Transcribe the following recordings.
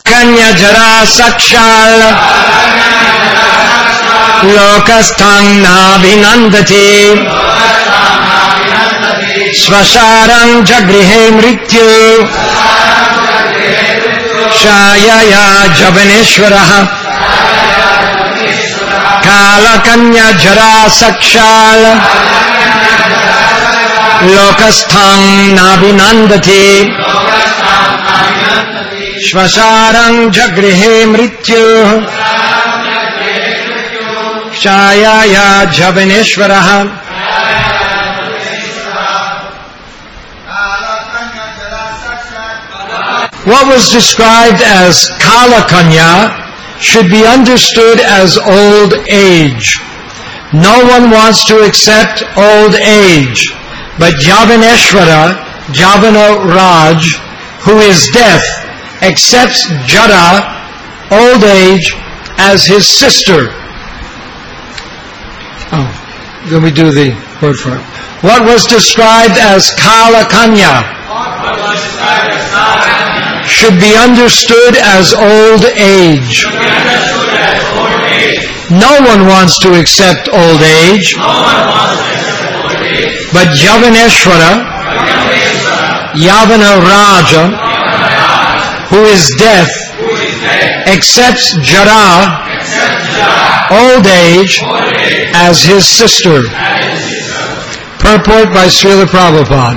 Kanya Jara Sakshal Lokasthang Nabhinandati Svasharang Jagrihe Mrityu Shayaya Javaneshwaraha Kala Kanya Jara Sakshal Lokasthang Nabhinandati Shvasharang Jagrihe Mrityu Shayaya Javaneshwaraha. What was described as Kala Kanya should be understood as old age. No one wants to accept old age, but Javaneshwara, Javana Raj, who is deaf, accepts Jara, old age, as his sister. Oh, then we do the word for it. What was described as Kala Kanya should be understood as old age. No one wants to accept old age, but Javaneshwara, Yavana Raja, who is deaf, accepts Jara, old age, as his sister. Purport by Srila Prabhupada.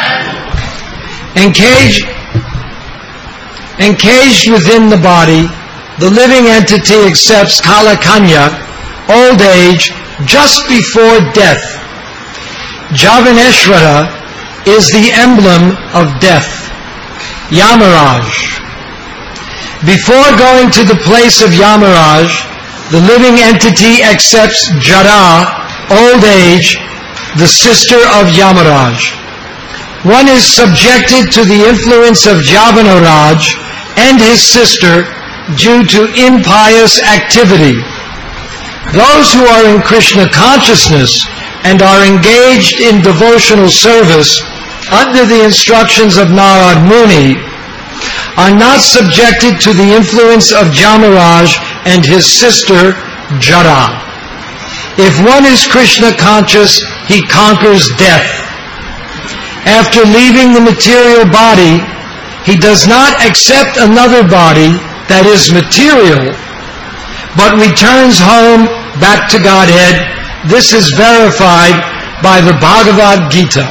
Encaged within the body, the living entity accepts Kala Kanya, old age, just before death. Javaneshwara is the emblem of death. Yamaraj. Before going to the place of Yamaraj, the living entity accepts Jara, old age, the sister of Yamaraj. One is subjected to the influence of Javanaraj and his sister due to impious activity. Those who are in Krishna consciousness and are engaged in devotional service under the instructions of Narad Muni are not subjected to the influence of Jamaraj and his sister Jara. If one is Krishna conscious, he conquers death. After leaving the material body, he does not accept another body that is material, but returns home back to Godhead. This is verified by the Bhagavad Gita.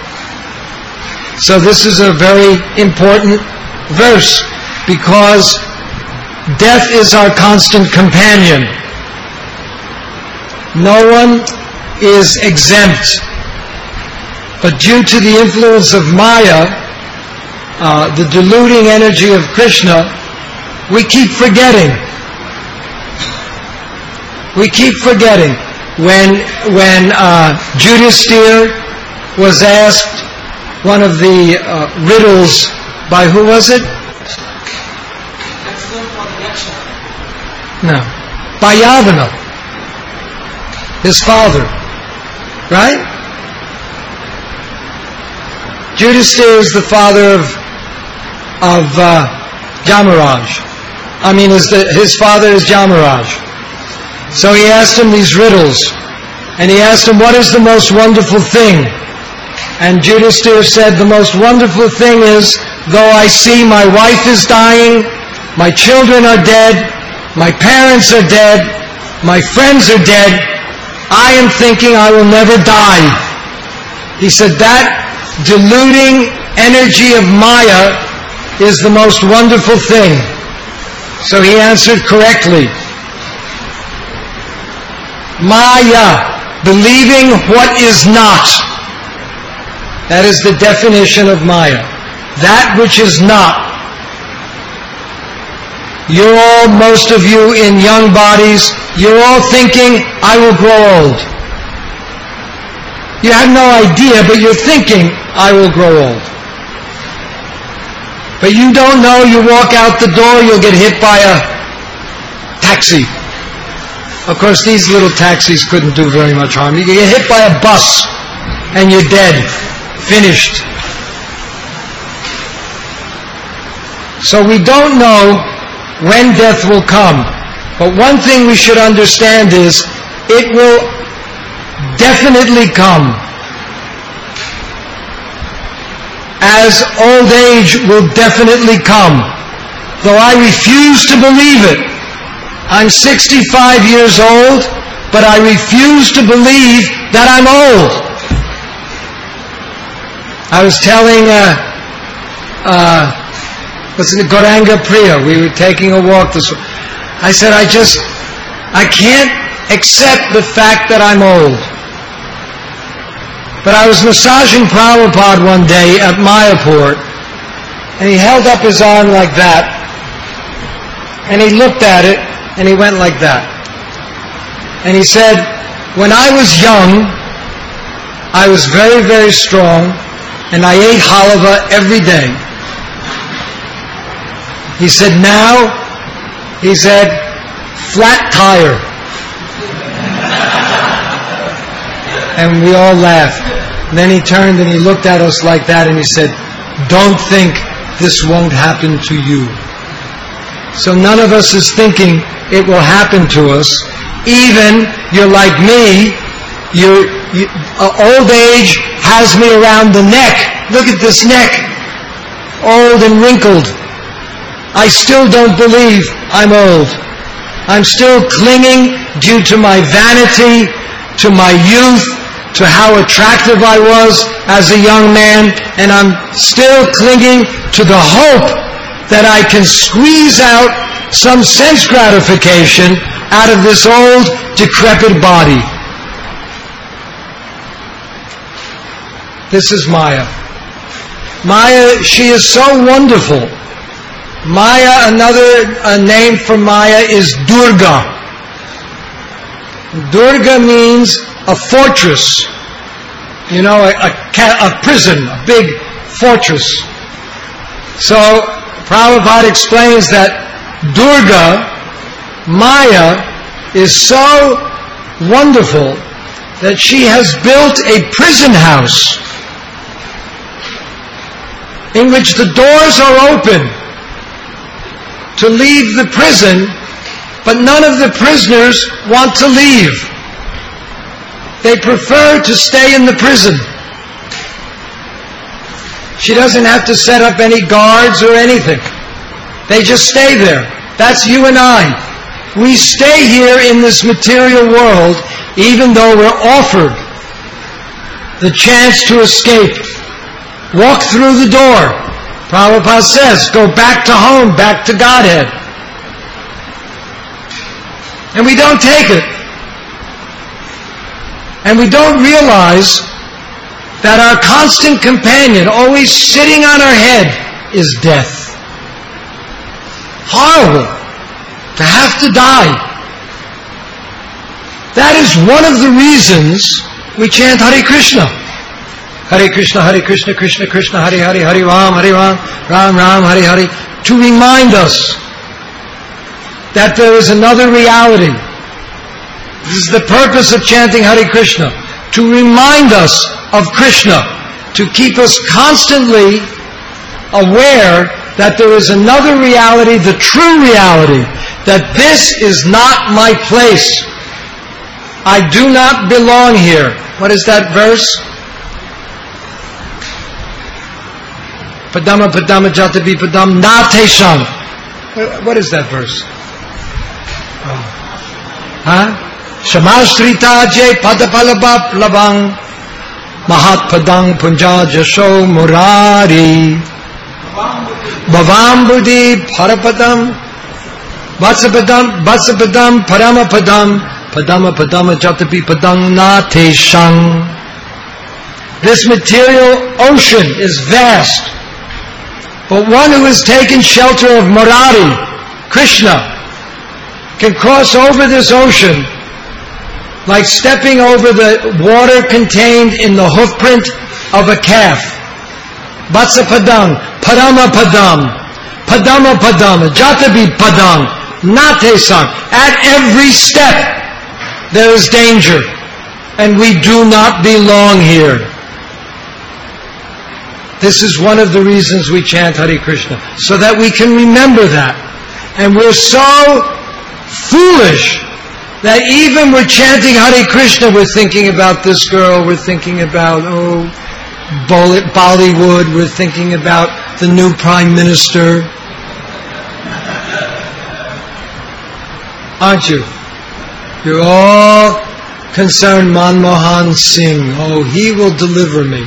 So this is a very important verse, because death is our constant companion. No one is exempt. But due to the influence of Maya, the deluding energy of Krishna, we keep forgetting. We keep forgetting. When Yudhisthira was asked one of the riddles by who was it? No. By Yavana, his father. Right? Yudhisthira is the father of Jamaraj. His father is Jamaraj. So he asked him these riddles. And he asked him, what is the most wonderful thing? And Yudhisthira said, the most wonderful thing is, though I see my wife is dying, my children are dead, my parents are dead, my friends are dead, I am thinking I will never die. He said, that deluding energy of Maya is the most wonderful thing. So he answered correctly. Maya, believing what is not. That is the definition of Maya. That which is not. You're all, most of you in young bodies, you're all thinking, I will grow old. You have no idea, but you're thinking, I will grow old. But you don't know, you walk out the door, you'll get hit by a taxi. Of course, these little taxis couldn't do very much harm. You get hit by a bus, and you're dead. Finished. So we don't know when death will come. But one thing we should understand is, it will definitely come. As old age will definitely come. Though I refuse to believe it. I'm 65 years old, but I refuse to believe that I'm old. I was telling Gauranga Priya, we were taking a walk this way. I said, I can't accept the fact that I'm old. But I was massaging Prabhupada one day at Mayapur, and he held up his arm like that, and he looked at it, and he went like that. And he said, when I was young, I was very, very strong, and I ate halava every day. He said, now, he said, flat tire. And we all laughed. And then he turned and he looked at us like that and he said, don't think this won't happen to you. So none of us is thinking it will happen to us. Even you're like me, old age has me around the neck. Look at this neck, old and wrinkled. I still don't believe I'm old. I'm still clinging due to my vanity, to my youth, to how attractive I was as a young man, and I'm still clinging to the hope that I can squeeze out some sense gratification out of this old, decrepit body. This is Maya. Maya, she is so wonderful. Maya, another name for Maya is Durga. Durga means a fortress. You know, a prison, a big fortress. So, Prabhupada explains that Durga, Maya, is so wonderful that she has built a prison house in which the doors are open to leave the prison, but none of the prisoners want to leave. They prefer to stay in the prison. She doesn't have to set up any guards or anything. They just stay there. That's you and I. We stay here in this material world even though we're offered the chance to escape. Walk through the door. Prabhupada says, go back to home, back to Godhead. And we don't take it. And we don't realize that our constant companion, always sitting on our head, is death. Horrible to have to die. That is one of the reasons we chant Hare Krishna. Hare Krishna, Krishna Krishna, Hare Hare, Hare Ram, Ram Ram, Hare Hare, to remind us that there is another reality. This is the purpose of chanting Hare Krishna, to remind us of Krishna, to keep us constantly aware that there is another reality, the true reality, that this is not my place. I do not belong here. What is that verse? Padama Padama Jatabi Padam Natesham. What is that verse? Shamashrita Je Padapalabha Plabang Mahat Padang Punja Jasho Murari Bhavambudi Parapadam Vatsapadam Paramapadam Padama Padama Jatapi Padang Nateshang. This material ocean is vast, but one who has taken shelter of Murari, Krishna, can cross over this ocean like stepping over the water contained in the hoofprint of a calf. Vatsapadam, Paramapadam, Padama Padama, Jatabi Padam, Natesang. At every step there is danger, and we do not belong here. This is one of the reasons we chant Hare Krishna, so that we can remember that. And we're so foolish that even we're chanting Hare Krishna, we're thinking about this girl, we're thinking about, Bollywood, we're thinking about the new Prime Minister. Aren't you? You're all concerned, Manmohan Singh. Oh, he will deliver me.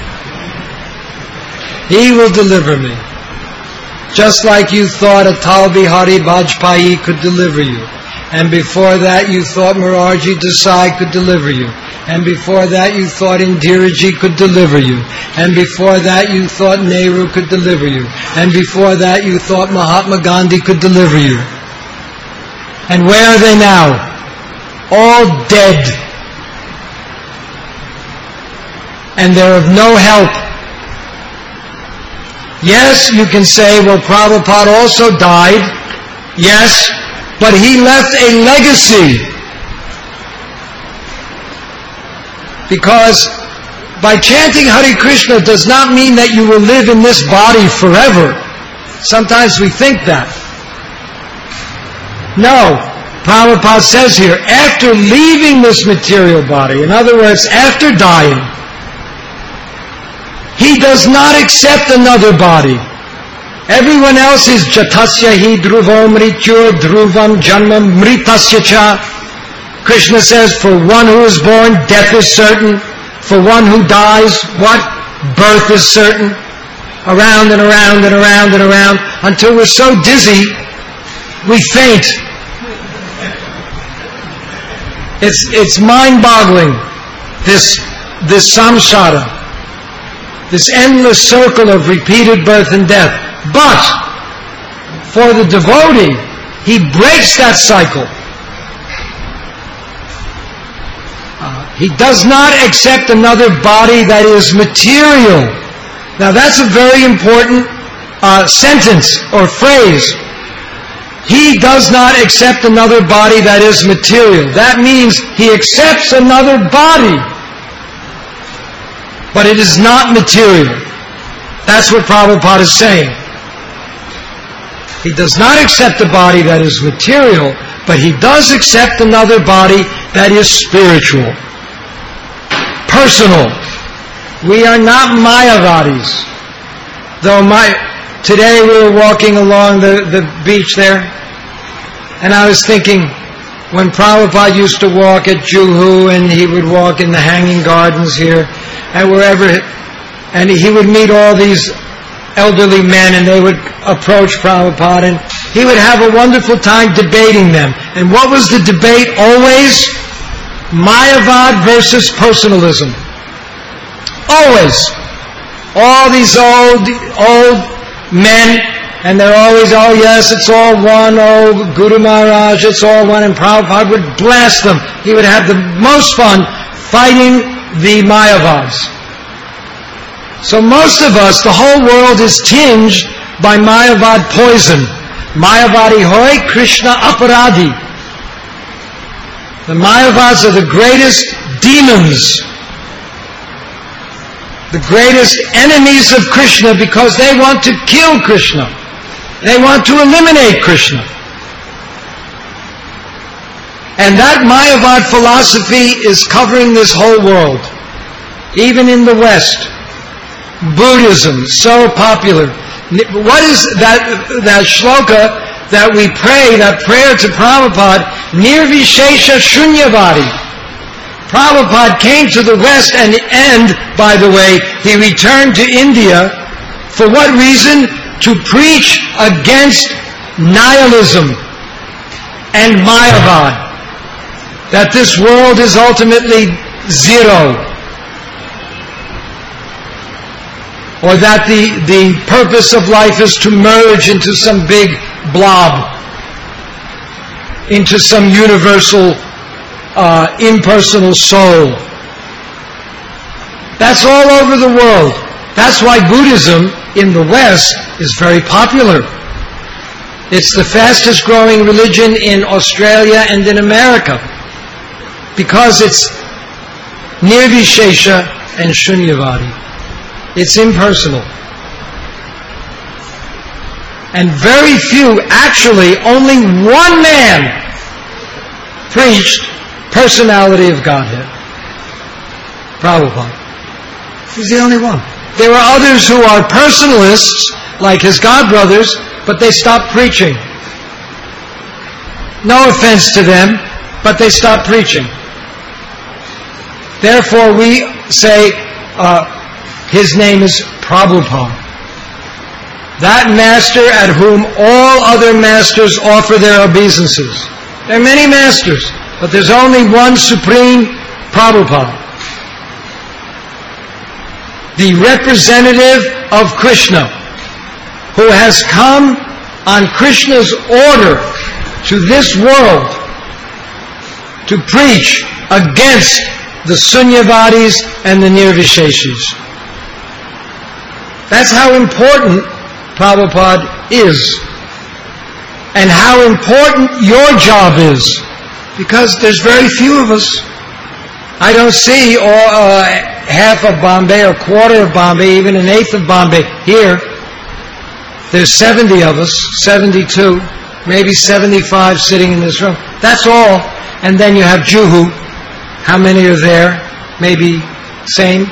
He will deliver me. Just like you thought Atal Bihari Vajpayee could deliver you. And before that you thought Morarji Desai could deliver you. And before that you thought Indiraji could deliver you. And before that you thought Nehru could deliver you. And before that you thought Mahatma Gandhi could deliver you. And where are they now? All dead. And they're of no help. Yes, you can say, well, Prabhupada also died. Yes, but he left a legacy. Because by chanting Hare Krishna does not mean that you will live in this body forever. Sometimes we think that. No, Prabhupada says here, after leaving this material body, in other words, after dying, he does not accept another body. Everyone else is jatasya hi dhruvam mrityu dhruvam janma mritasya cha. Krishna says, for one who is born, death is certain. For one who dies, what? Birth is certain. Around and around and around and around, until we're so dizzy, we faint. It's mind-boggling, this samsara. This endless circle of repeated birth and death. But, for the devotee, he breaks that cycle. He does not accept another body that is material. Now that's a very important sentence or phrase. He does not accept another body that is material. That means he accepts another body, but it is not material. That's what Prabhupada is saying. He does not accept a body that is material, but he does accept another body that is spiritual, personal. We are not Mayavadis. Today we were walking along the beach there, and I was thinking, when Prabhupada used to walk at Juhu, and he would walk in the hanging gardens here, and wherever, and he would meet all these elderly men, and they would approach Prabhupada, and he would have a wonderful time debating them. And what was the debate always? Mayavad versus personalism. Always. All these old men, and they're always, oh yes, it's all one, oh Guru Maharaj, it's all one, and Prabhupada would blast them. He would have the most fun fighting the Mayavads. So most of us, the whole world is tinged by Mayavad poison. Mayavadi hoy, Krishna aparadhi. The Mayavads are the greatest demons, the greatest enemies of Krishna, because they want to kill Krishna. They want to eliminate Krishna. And that Mayavad philosophy is covering this whole world. Even in the West. Buddhism, so popular. What is that shloka that we pray, that prayer to Prabhupada? Nirvishesha Shunyavadi. Prabhupada came to the West, and by the way, he returned to India. For what reason? To preach against nihilism and Mayavad. That this world is ultimately zero. Or that the purpose of life is to merge into some big blob, into some universal, impersonal soul. That's all over the world. That's why Buddhism in the West is very popular. It's the fastest growing religion in Australia and in America, because it's Nirvishesha and Shunyavadi. It's impersonal. And very few, actually only one man preached personality of Godhead. Prabhupada. He's the only one. There are others who are personalists, like his godbrothers, but they stopped preaching. No offense to them, but they stopped preaching. Therefore we say his name is Prabhupada. That master at whom all other masters offer their obeisances. There are many masters, but there's only one supreme Prabhupada. The representative of Krishna, who has come on Krishna's order to this world to preach against the Sunyavadis and the Nirvisheshis. That's how important Prabhupada is, and how important your job is, because there's very few of us. I don't see half of Bombay, or quarter of Bombay, even an eighth of Bombay here. There's 70 of us, 72, maybe 75 sitting in this room. That's all. And then you have Juhu. How many are there? Maybe same.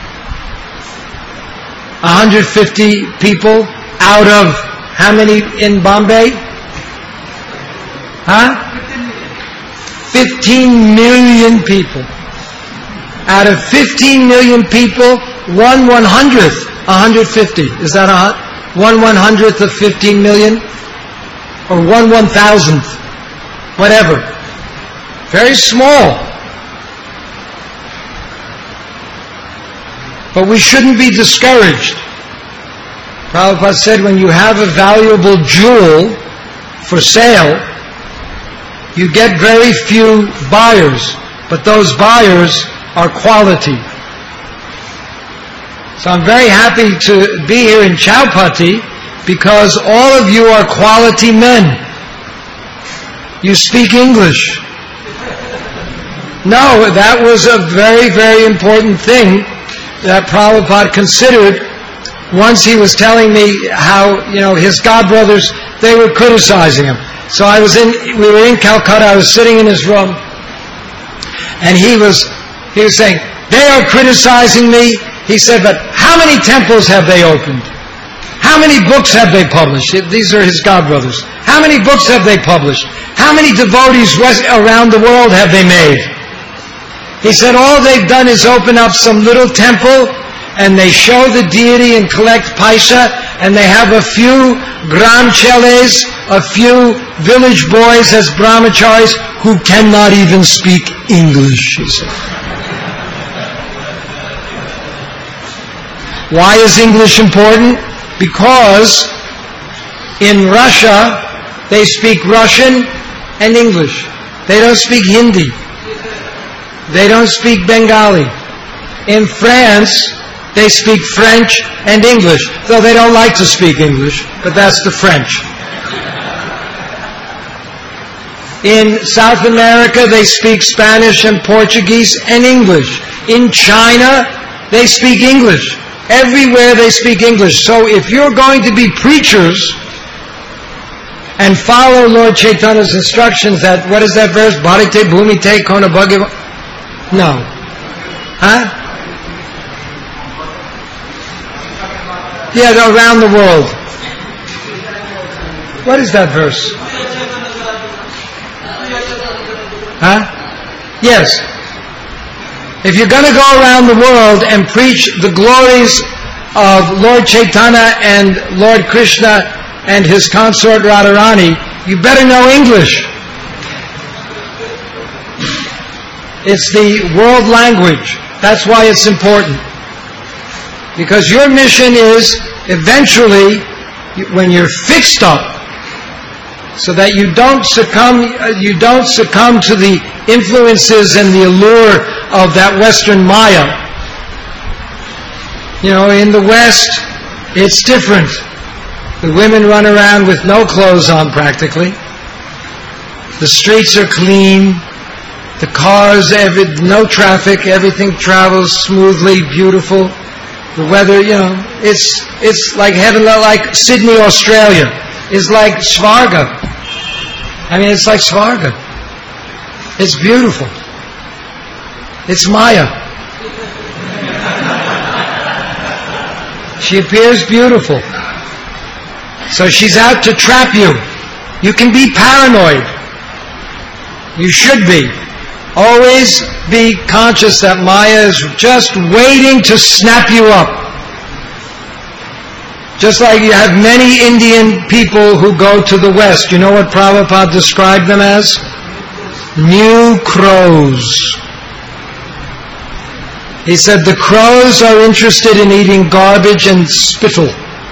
150 people out of how many in Bombay? Huh? 15 million people. Out of 15 million people, 1/100th, 150. Is that 1/100th of 15 million? Or 1/1000th? Whatever. Very small. But we shouldn't be discouraged. Prabhupada said, when you have a valuable jewel for sale, you get very few buyers, but those buyers are quality. So I'm very happy to be here in Chowpatty, because all of you are quality men. You speak English. No, that was a very, very important thing that Prabhupada considered. Once he was telling me how, his godbrothers, they were criticizing him. So we were in Calcutta, I was sitting in his room, and he was saying, they are criticizing me. He said, but how many temples have they opened? How many books have they published? These are his godbrothers. How many books have they published? How many devotees around the world have they made? He said, all they've done is open up some little temple, and they show the deity and collect paisa, and they have a few gram cheles, a few village boys as brahmacharis who cannot even speak English, he said. Why is English important? Because in Russia, they speak Russian and English. They don't speak Hindi. They don't speak Bengali. In France, they speak French and English, though they don't like to speak English, but that's the French. In South America, they speak Spanish and Portuguese and English. In China, they speak English. Everywhere they speak English. So if you're going to be preachers and follow Lord Chaitanya's instructions, that, what is that verse? Bharate bhumite kona bhagavan? No. Huh? Yeah, around the world. What is that verse? Huh? Yes. If you're going to go around the world and preach the glories of Lord Chaitanya and Lord Krishna and his consort Radharani, you better know English. It's the world language. That's why it's important. Because your mission is, eventually, when you're fixed up, so that you don't succumb to the influences and the allure of that Western Maya. In the West, it's different. The women run around with no clothes on practically. The streets are clean. The cars, no traffic, everything travels smoothly, beautiful. The weather, it's like heaven, like Sydney, Australia. is like Svarga. I mean, it's like Svarga. It's beautiful. It's Maya. She appears beautiful. So she's out to trap you. You can be paranoid. You should be. Always be conscious that Maya is just waiting to snap you up. Just like you have many Indian people who go to the West. You know what Prabhupada described them as? New crows. He said the crows are interested in eating garbage and spittle.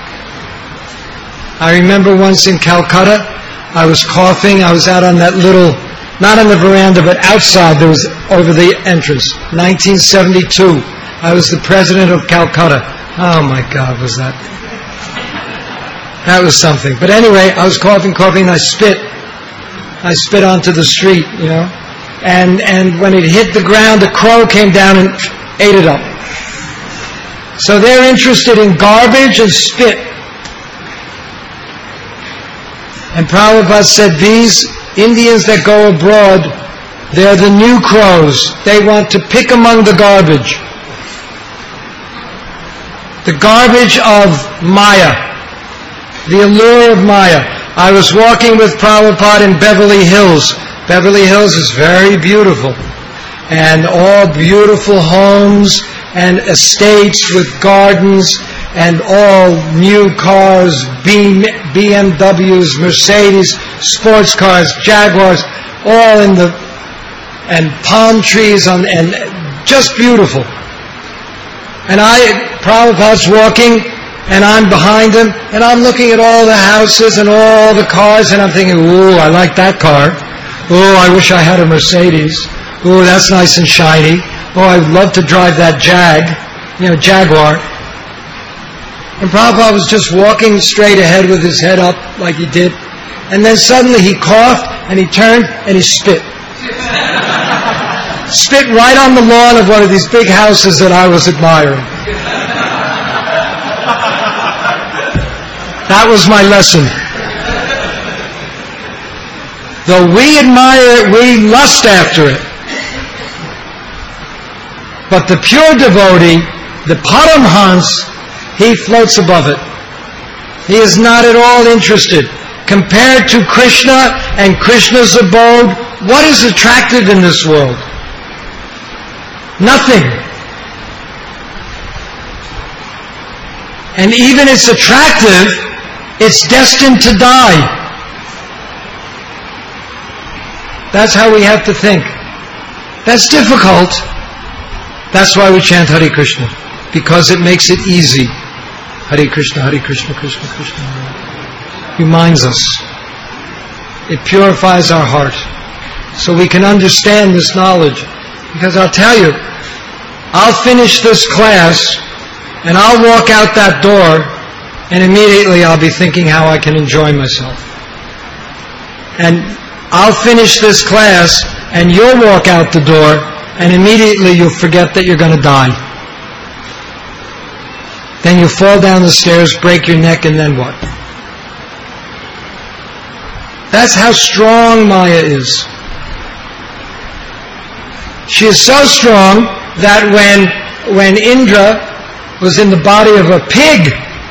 I remember once in Calcutta, I was coughing. I was out on that little, not on the veranda, but outside. There was over the entrance. 1972. I was the president of Calcutta. Oh my God, was that? That was something. But anyway, I was coughing, and I spit. I spit onto the street, you know. And when it hit the ground, a crow came down and ate it up. So they're interested in garbage and spit. And Prabhupada said these Indians that go abroad, they're the new crows. They want to pick among the garbage. The garbage of Maya. The allure of Maya. I was walking with Prabhupada in Beverly Hills. Beverly Hills is very beautiful. And all beautiful homes and estates with gardens and all new cars, BMWs, Mercedes, sports cars, Jaguars, all in the, and palm trees and just beautiful. And Prabhupada's walking, and I'm behind him, and I'm looking at all the houses and all the cars, and I'm thinking, ooh, I like that car. Ooh, I wish I had a Mercedes. Ooh, that's nice and shiny. Oh, I'd love to drive that Jaguar. And Prabhupada was just walking straight ahead with his head up like he did. And then suddenly he coughed, and he turned, and he spit. Spit right on the lawn of one of these big houses that I was admiring. That was my lesson. Though we admire it, we lust after it. But the pure devotee, the Paramhans, he floats above it. He is not at all interested. Compared to Krishna and Krishna's abode, what is attractive in this world? Nothing. And even it's attractive, it's destined to die. That's how we have to think. That's difficult. That's why we chant Hare Krishna. Because it makes it easy. Hare Krishna, Krishna, Krishna. Reminds us. It purifies our heart. So we can understand this knowledge. Because I'll tell you, I'll finish this class and I'll walk out that door and immediately I'll be thinking how I can enjoy myself. And I'll finish this class and you'll walk out the door and immediately you'll forget that you're going to die. Then you'll fall down the stairs, break your neck, and then what? That's how strong Maya is. She is so strong that when Indra was in the body of a pig,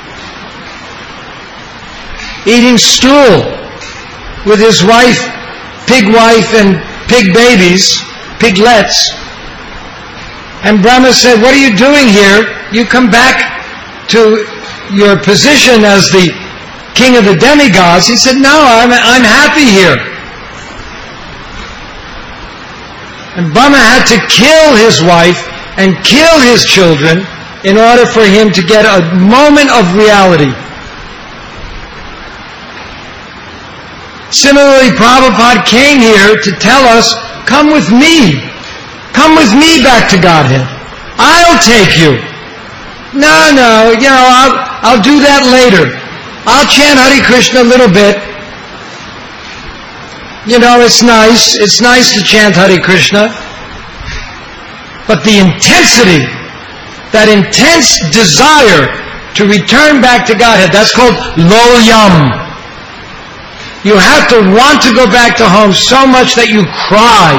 eating stool with his wife, pig wife and pig babies, piglets, and Brahma said, what are you doing here? You come back to your position as the king of the demigods. He said, no, I'm happy here. And Brahma had to kill his wife and kill his children in order for him to get a moment of reality. Similarly, Prabhupada came here to tell us, come with me. Come with me back to Godhead. I'll take you. No, I'll do that later. I'll chant Hare Krishna a little bit. It's nice. It's nice to chant Hare Krishna. But the intensity, that intense desire to return back to Godhead, that's called loyam. You have to want to go back to home so much that you cry.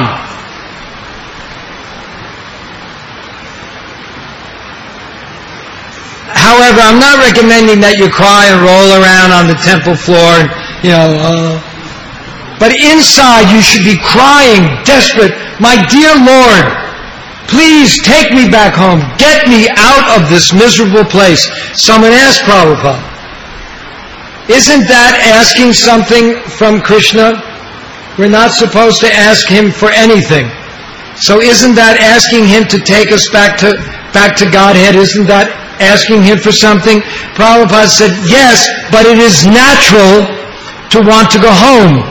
However, I'm not recommending that you cry and roll around on the temple floor, but inside you should be crying, desperate, my dear Lord, please take me back home. Get me out of this miserable place. Someone asked Prabhupada, isn't that asking something from Krishna? We're not supposed to ask him for anything. So isn't that asking him to take us back to Godhead? Isn't that asking him for something? Prabhupada said, yes, but it is natural to want to go home.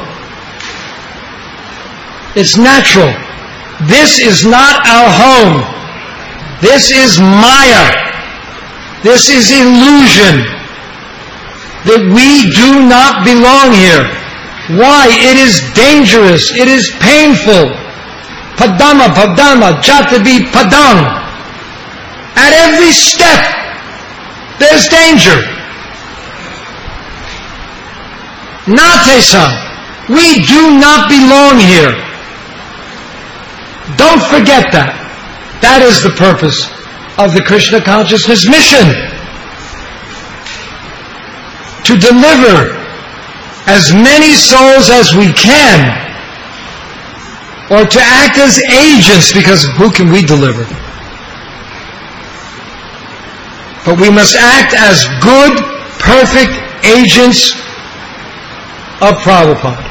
It's natural. This is not our home. This is Maya. This is illusion. That we do not belong here. Why? It is dangerous. It is painful. Padama, jatabi, padang. At every step, there's danger. Natesa, we do not belong here. Don't forget that. That is the purpose of the Krishna consciousness mission. To deliver as many souls as we can, or to act as agents, because who can we deliver? But we must act as good, perfect agents of Prabhupada.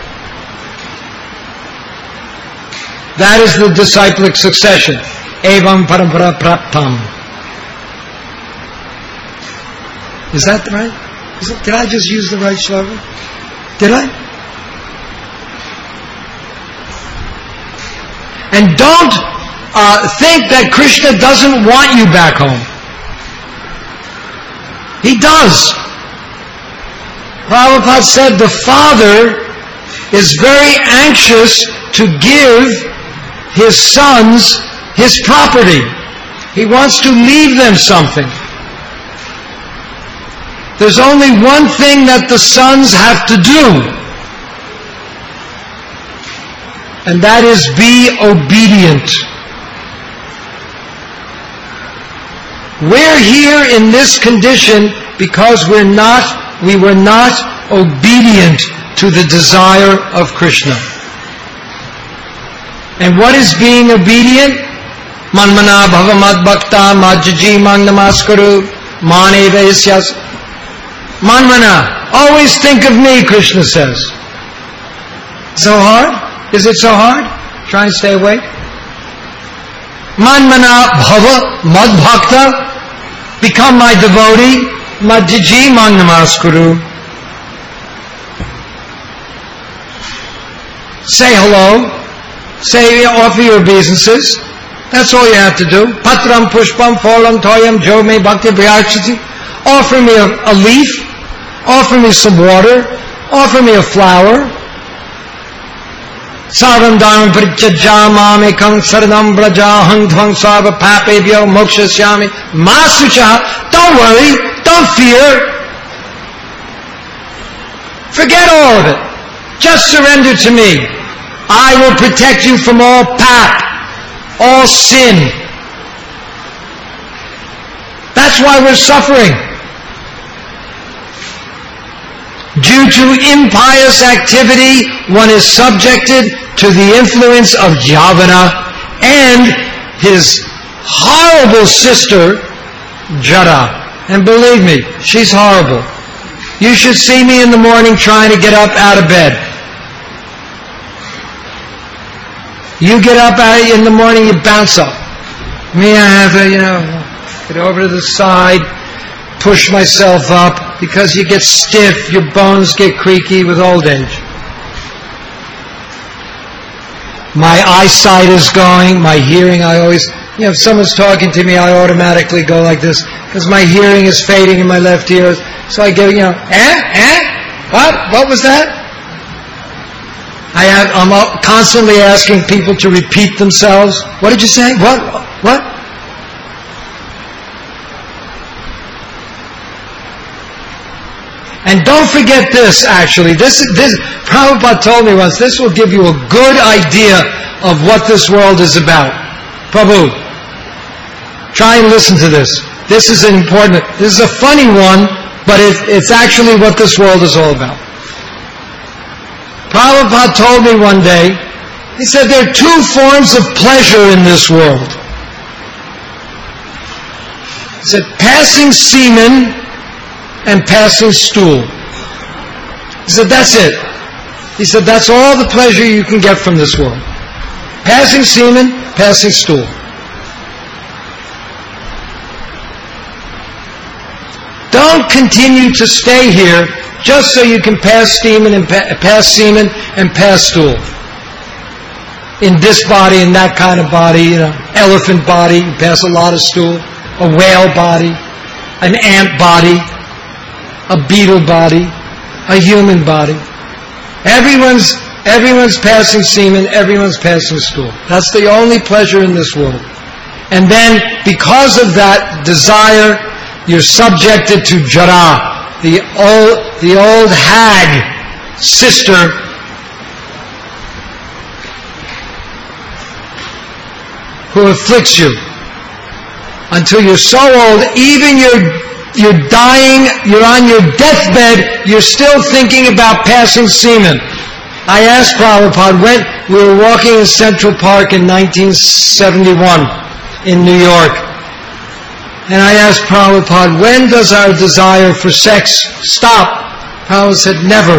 That is the disciplic succession. Evam parampara praptam. Is that right? Did I just use the right slogan? Did I? And don't think that Krishna doesn't want you back home. He does. Prabhupada said the Father is very anxious to give his sons his property. He wants to leave them something. There's only one thing that the sons have to do, and that is be obedient. We're here in this condition because we were not obedient to the desire of Krishna. And what is being obedient? Manmana bhavamad bhakta majji mang namaskaru mane vaisyas. Manmana, always think of me, Krishna says. So hard? Is it so hard? Try and stay awake. Manmana bhava mad bhakta. Become my devotee. Majji mang namaskuru. Say hello. Offer your obeisances. That's all you have to do. Patram pushpam pholam toyam jo me bhakti priyachati. Offer me a leaf. Offer me some water. Offer me a flower. Sarvam dhanam prityaja ekam saranam brajahang dhvang sarva papebhyo mokshasyami masucha. Don't worry. Don't fear. Forget all of it. Just surrender to me. I will protect you from all pap, all sin. That's why we're suffering. Due to impious activity, one is subjected to the influence of Yavana and his horrible sister, Jara. And believe me, she's horrible. You should see me in the morning trying to get up out of bed. You get up in the morning, you bounce up. Me, I have to, get over to the side, push myself up, because you get stiff, your bones get creaky with old age. My eyesight is going, my hearing, I always, if someone's talking to me, I automatically go like this, because my hearing is fading in my left ear. So I go, what was that? I'm constantly asking people to repeat themselves. What did you say? What? And don't forget this, actually. This Prabhupada told me once, this will give you a good idea of what this world is about. Prabhu, try and listen to this. This is important. This is a funny one, but it's actually what this world is all about. Prabhupada told me one day, he said there are two forms of pleasure in this world. He said passing semen and passing stool. He said that's it. He said that's all the pleasure you can get from this world. Passing semen, passing stool. Don't continue to stay here just so you can pass semen and pass stool. In this body, in that kind of body, elephant body, you pass a lot of stool. A whale body, an ant body, a beetle body, a human body. Everyone's passing semen, everyone's passing stool. That's the only pleasure in this world. And then, because of that desire, you're subjected to Jara, the old hag sister who afflicts you until you're so old, even you're dying, you're on your deathbed, you're still thinking about passing semen. I asked Prabhupada, when we were walking in Central Park in 1971 in New York, and I asked Prabhupada, when does our desire for sex stop? Prabhupada said, never.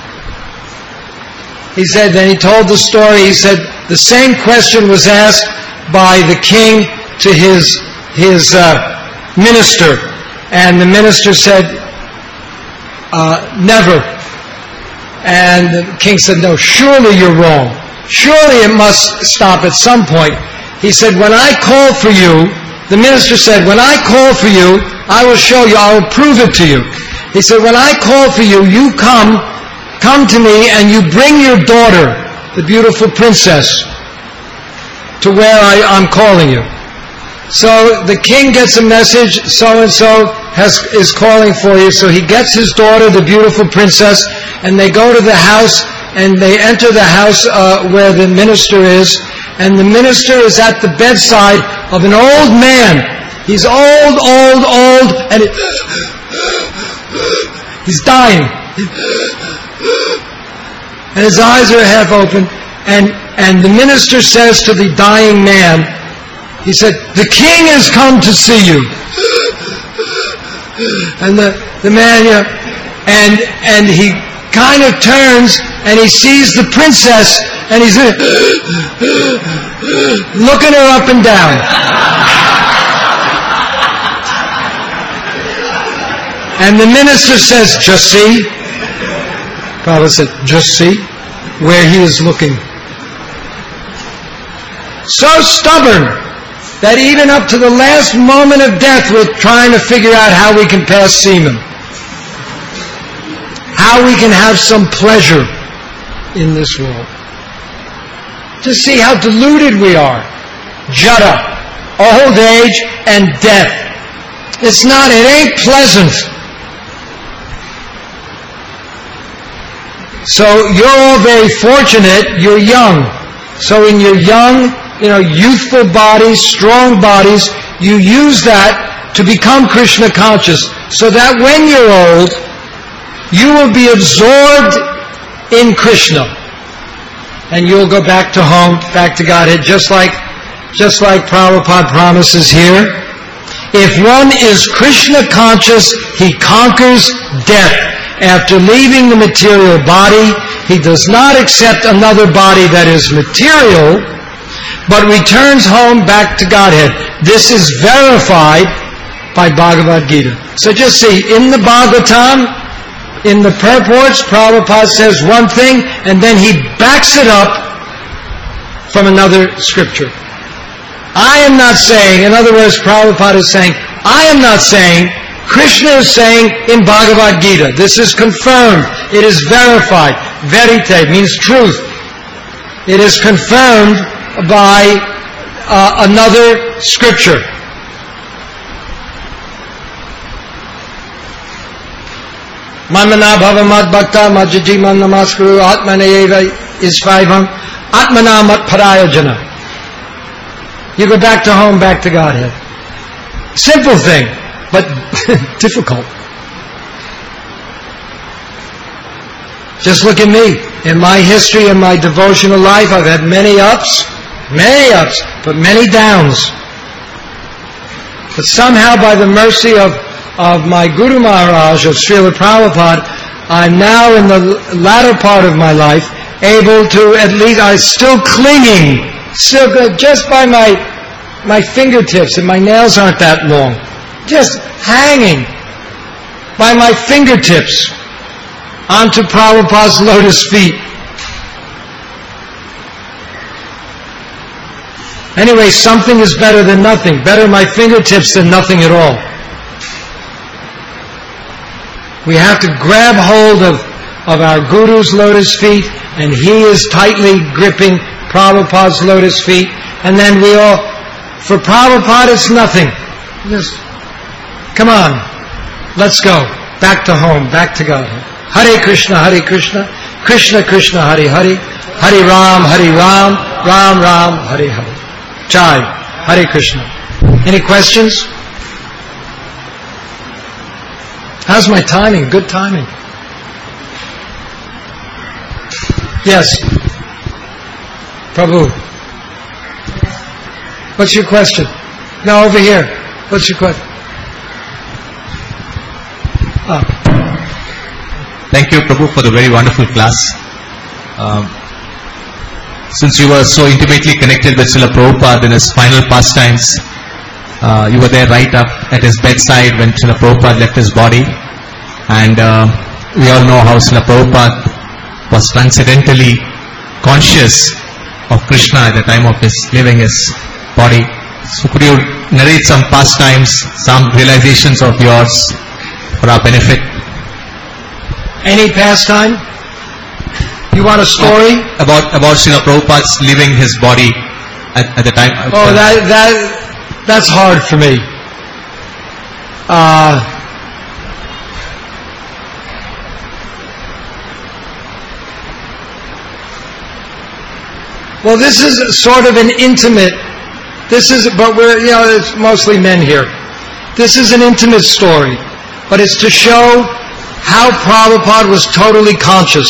He said, then he told the story, he said, the same question was asked by the king to his minister, and the minister said, never. And the king said, no, surely you're wrong. Surely it must stop at some point. He said, when I call for you, the minister said, when I call for you, I will show you, I will prove it to you. He said, when I call for you, you come to me and you bring your daughter, the beautiful princess, to where I'm calling you. So the king gets a message, so-and-so is calling for you. So he gets his daughter, the beautiful princess, and they go to the house, and they enter the house where the minister is, and the minister is at the bedside of an old man. He's old, and he's dying. And his eyes are half open, and the minister says to the dying man, he said, the king has come to see you. And the man, and he kind of turns and he sees the princess and he's looking her up and down. And the minister says, just see? Prabhupada said, just see? Where he is looking. So stubborn that even up to the last moment of death we're trying to figure out how we can pass semen. How we can have some pleasure in this world. To see how deluded we are. Jada, old age, and death. It ain't pleasant. So you're all very fortunate, you're young. So in your young, youthful bodies, strong bodies, you use that to become Krishna conscious, so that when you're old, you will be absorbed in Krishna. And you'll go back to home, back to Godhead, just like Prabhupada promises here. If one is Krishna conscious, he conquers death. After leaving the material body, he does not accept another body that is material, but returns home back to Godhead. This is verified by Bhagavad Gita. So just see, in the Bhagavatam, in the purports, Prabhupada says one thing, and then he backs it up from another scripture. I am not saying, in other words, Prabhupada is saying, I am not saying, Krishna is saying in Bhagavad Gita. This is confirmed. It is verified. Verite means truth. It is confirmed by another scripture. Mamana bhava mad bhakta majjati man namaskuru atmanayeva is 500. Atmana mat parayajana. You go back to home, back to Godhead. Simple thing, but difficult. Just look at me. In my history, in my devotional life, I've had many ups, but many downs. But somehow, by the mercy of my Guru Maharaj, of Srila Prabhupada, I'm now in the latter part of my life able to, at least, I'm still clinging, just by my fingertips, and my nails aren't that long, just hanging by my fingertips onto Prabhupada's lotus feet. Anyway, something is better than nothing. Better my fingertips than nothing at all. We have to grab hold of our Guru's lotus feet, and he is tightly gripping Prabhupada's lotus feet, and then we all, for Prabhupada it's nothing. Just, come on, let's go. Back to home, back to God. Hare Krishna, Krishna Krishna, Hare Hare, Hare Ram, Ram Ram, Hare Hare. Jai, Hare Krishna. Any questions? How's my timing? Good timing. Yes. Prabhu. What's your question? No, over here. What's your question? Thank you, Prabhu, for the very wonderful class. Since you were so intimately connected with Srila Prabhupada in his final pastimes, you were there right up at his bedside when Srila Prabhupada left his body. And we all know how Srila Prabhupada was transcendentally conscious of Krishna at the time of his leaving his body. So could you narrate some pastimes, some realizations of yours for our benefit? Any pastime? You want a story? About Srila Prabhupada's leaving his body at the time? Oh, that's hard for me. Well, this is sort of an intimate, but it's mostly men here. This is an intimate story, but it's to show how Prabhupada was totally conscious.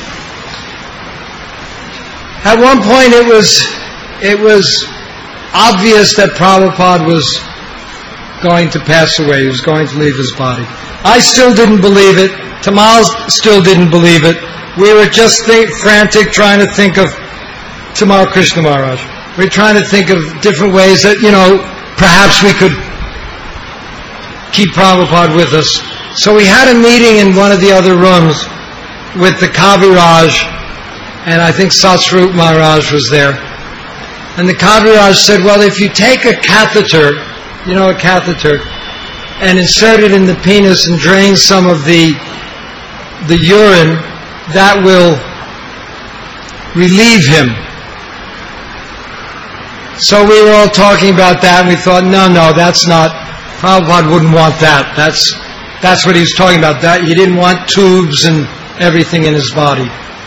At one point it was obvious that Prabhupada was going to pass away, he was going to leave his body. I still didn't believe it, Tamal still didn't believe it. We were just frantic trying to think of Tamal Krishna Maharaj. We're trying to think of different ways that, perhaps we could keep Prabhupada with us. So we had a meeting in one of the other rooms with the Kaviraj, and I think Satsvarup Maharaj was there. And the Kaviraj said, well, if you take a catheter, a catheter, and insert it in the penis and drain some of the urine, that will relieve him. So we were all talking about that, and we thought, no, that's not, Prabhupada wouldn't want that. That's what he was talking about. That he didn't want tubes and everything in his body.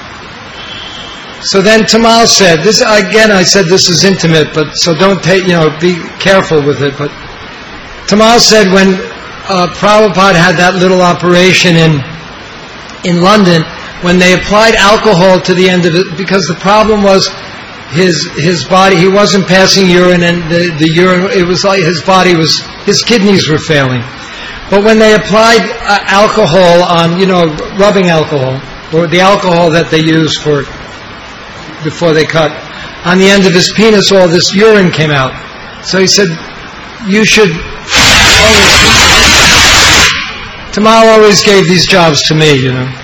So then Tamal said, this again, I said this is intimate, but so don't take, be careful with it. But Tamal said when Prabhupada had that little operation in London, when they applied alcohol to the end of it, because the problem was his body, he wasn't passing urine, and the urine, it was like his kidneys were failing. But when they applied alcohol on, rubbing alcohol, or the alcohol that they use before they cut, on the end of his penis, all this urine came out. So he said, you should Tamal always gave these jobs to me,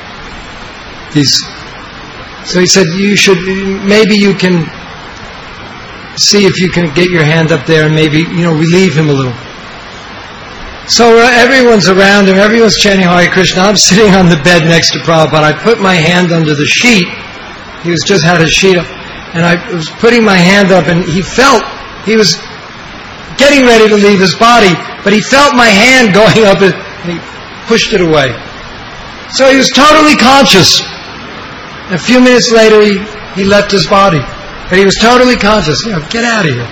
So he said, maybe you can see if you can get your hand up there and maybe, relieve him a little. So everyone's around him, everyone's chanting Hare Krishna. I'm sitting on the bed next to Prabhupada. I put my hand under the sheet. He just had his sheet up. And I was putting my hand up, and he was getting ready to leave his body, but he felt my hand going up, and he pushed it away. So he was totally conscious. A few minutes later, he left his body. But he was totally conscious. Get out of here.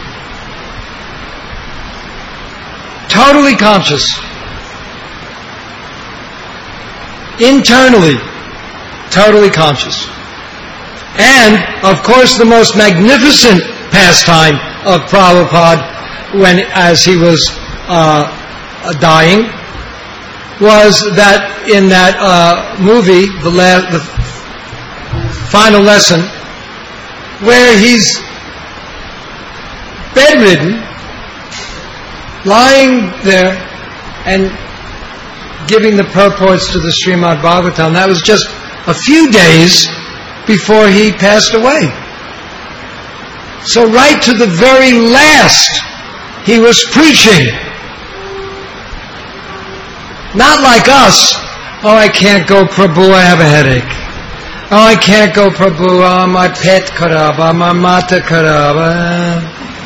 Totally conscious. Internally, totally conscious. And, of course, the most magnificent pastime of Prabhupada, as he was dying, was that in that movie, the final lesson, where he's bedridden, lying there, and giving the purports to the Srimad Bhagavatam. That was just a few days before he passed away. So right to the very last, he was preaching. Not like us. Oh, I can't go, Prabhu, I have a headache. Oh, I can't go, Prabhu, oh, my pet kharab, my mata kharab.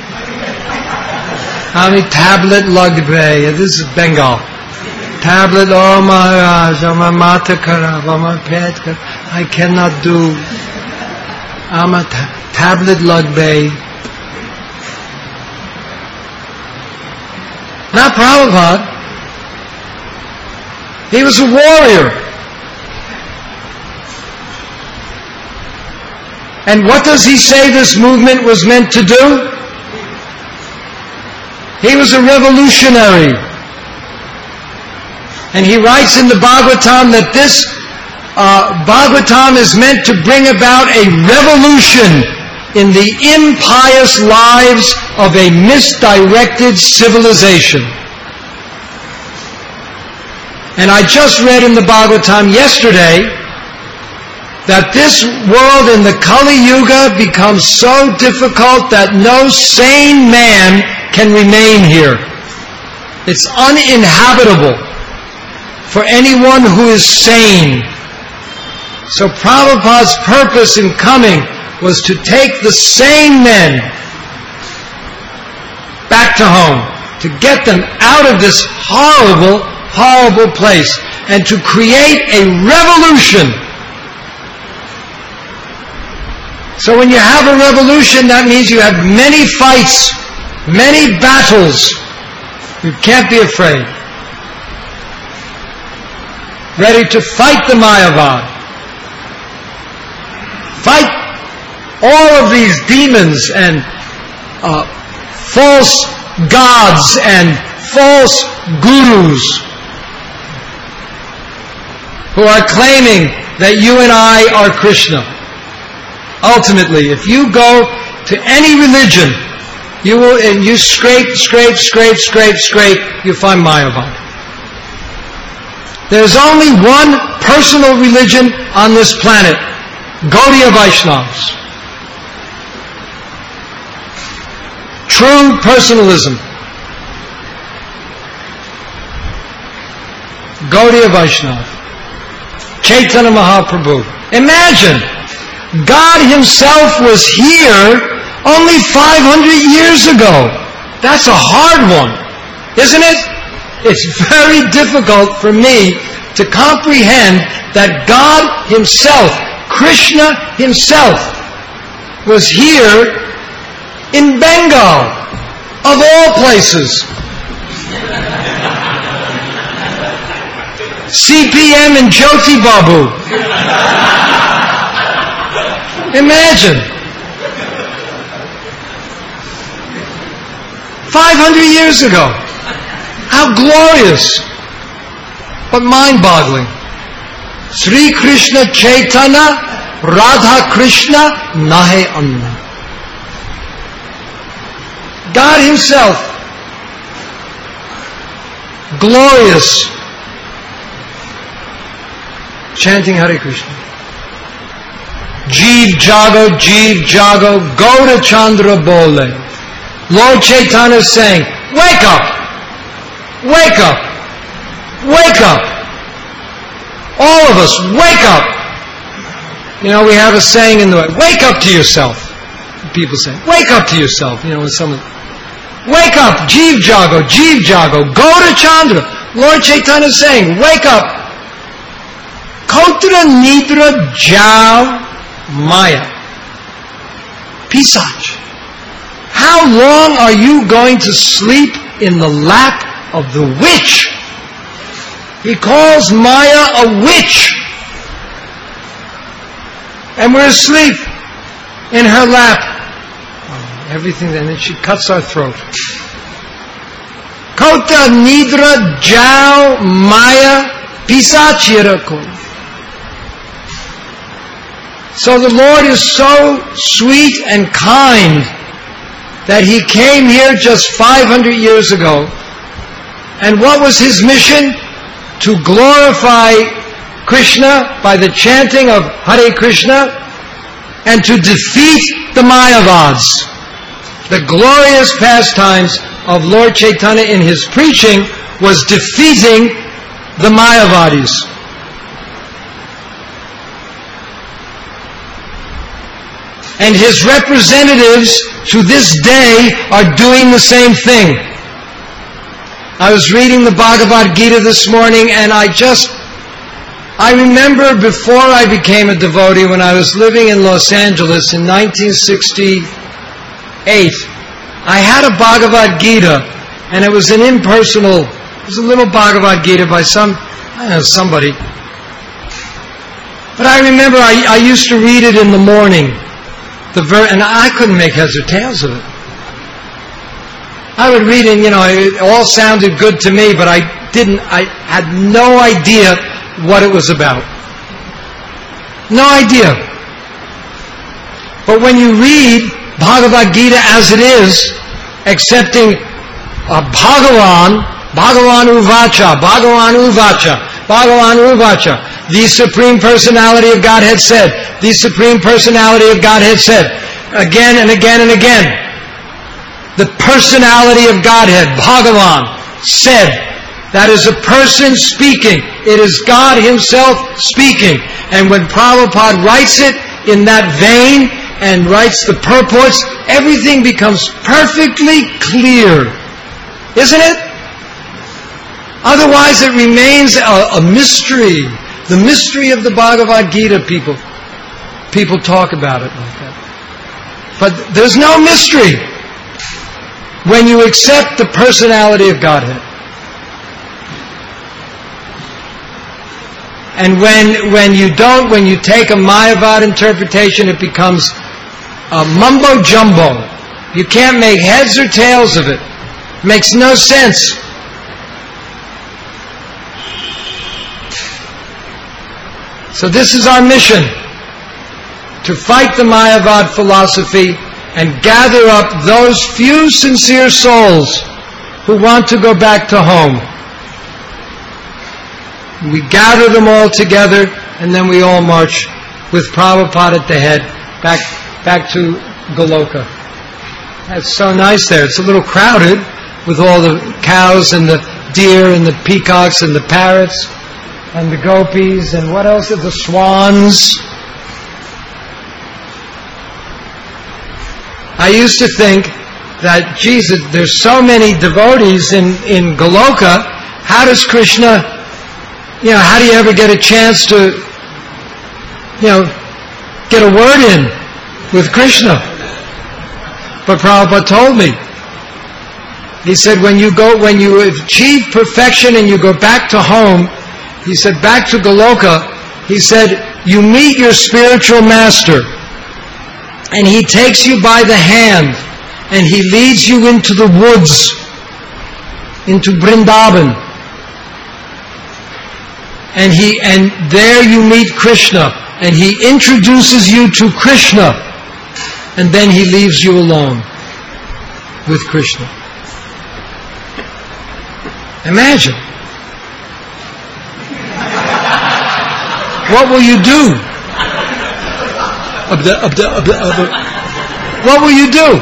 I'm tablet lagbe. This is Bengal. Tablet, oh Maharaj, oh my mata kharab, oh my pet kharab. I cannot do. I'm a tablet lagbe. Not Prabhupada. He was a warrior. And what does he say this movement was meant to do? He was a revolutionary. And he writes in the Bhagavatam that this Bhagavatam is meant to bring about a revolution in the impious lives of a misdirected civilization. And I just read in the Bhagavatam yesterday that this world in the Kali Yuga becomes so difficult that no sane man can remain here. It's uninhabitable for anyone who is sane. So Prabhupada's purpose in coming was to take the sane men back to home, to get them out of this horrible, horrible place, and to create a revolution. So when you have a revolution, that means you have many fights, many battles. You can't be afraid. Ready to fight the Mayavad. Fight all of these demons and false gods and false gurus who are claiming that you and I are Krishna. Ultimately, if you go to any religion, you will, and you scrape, you find Mayavad. There's only one personal religion on this planet, Gaudiya Vaishnavas. True personalism. Gaudiya Vaishnava. Chaitanya Mahaprabhu. Imagine, God Himself was here only 500 years ago. That's a hard one, isn't it? It's very difficult for me to comprehend that God Himself, Krishna Himself, was here in Bengal, of all places. CPM and Jyoti Babu. Imagine. 500 years ago. How glorious. But mind-boggling. Sri Krishna Chaitanya, Radha Krishna, Nahe Anna. God Himself, glorious, chanting Hare Krishna. Jeev Jago, Gaura Chandra Bole. Lord Chaitanya is saying, wake up! Wake up! Wake up! All of us, wake up! You know, we have a saying in the way, wake up to yourself. People say, wake up to yourself. You know, when someone, wake up! Jeev Jago, Gaura Chandra. Lord Chaitanya is saying, wake up! Kotra Nidra Jal Maya. Pisach. How long are you going to sleep in the lap of the witch? He calls Maya a witch. And we're asleep in her lap. Everything, and then she cuts our throat. Kota Nidra Jao Maya Pisachirakum. So the Lord is so sweet and kind that He came here just 500 years ago. And what was His mission? To glorify Krishna by the chanting of Hare Krishna and to defeat the Mayavads. The glorious pastimes of Lord Chaitanya in His preaching was defeating the Mayavadis. And His representatives to this day are doing the same thing. I was reading the Bhagavad Gita this morning, and I remember before I became a devotee, when I was living in Los Angeles in 1968, I had a Bhagavad Gita, and it was an impersonal, it was a little Bhagavad Gita by somebody. But I remember I used to read it in the morning, and I couldn't make heads or tails of it. I would read it, it all sounded good to me, but I had no idea what it was about. No idea. But when you read Bhagavad Gita as it is, accepting Bhagavan Uvacha, the Supreme Personality of Godhead said, the Supreme Personality of Godhead said, again and again and again. The Personality of Godhead, Bhagavan, said, that is a person speaking. It is God Himself speaking. And when Prabhupada writes it in that vein and writes the purports, everything becomes perfectly clear. Isn't it? Otherwise it remains a mystery. The mystery of the Bhagavad Gita, people talk about it like that. But there's no mystery when you accept the personality of Godhead. And when you take a Mayavad interpretation, it becomes a mumbo jumbo. You can't make heads or tails of it. It makes no sense. So this is our mission, to fight the Mayavad philosophy and gather up those few sincere souls who want to go back to home. We gather them all together, and then we all march with Prabhupada at the head back to Goloka. It's so nice there. It's a little crowded with all the cows and the deer and the peacocks and the parrots and the gopis and what else? The swans. I used to think that, Jesus, there's so many devotees in Goloka, how does Krishna, how do you ever get a chance to, get a word in with Krishna? But Prabhupada told me, he said, when you achieve perfection and you go back to home, he said, back to Goloka, he said, you meet your spiritual master, and he takes you by the hand, and he leads you into the woods, into Vrindavan. And there you meet Krishna, and he introduces you to Krishna, and then he leaves you alone with Krishna. Imagine. What will you do? What will you do?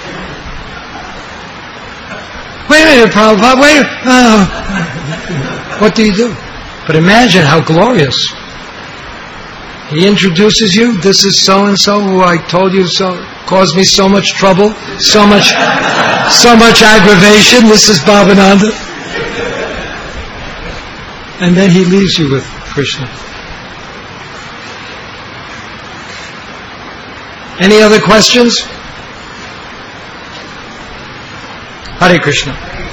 Wait a minute, Prabhupada, wait a minute. What do you do? But imagine how glorious. He introduces you, this is so-and-so who I told you caused me so much trouble, so much aggravation, this is Bhavananda. And then he leaves you with Krishna. Any other questions? Hare Krishna.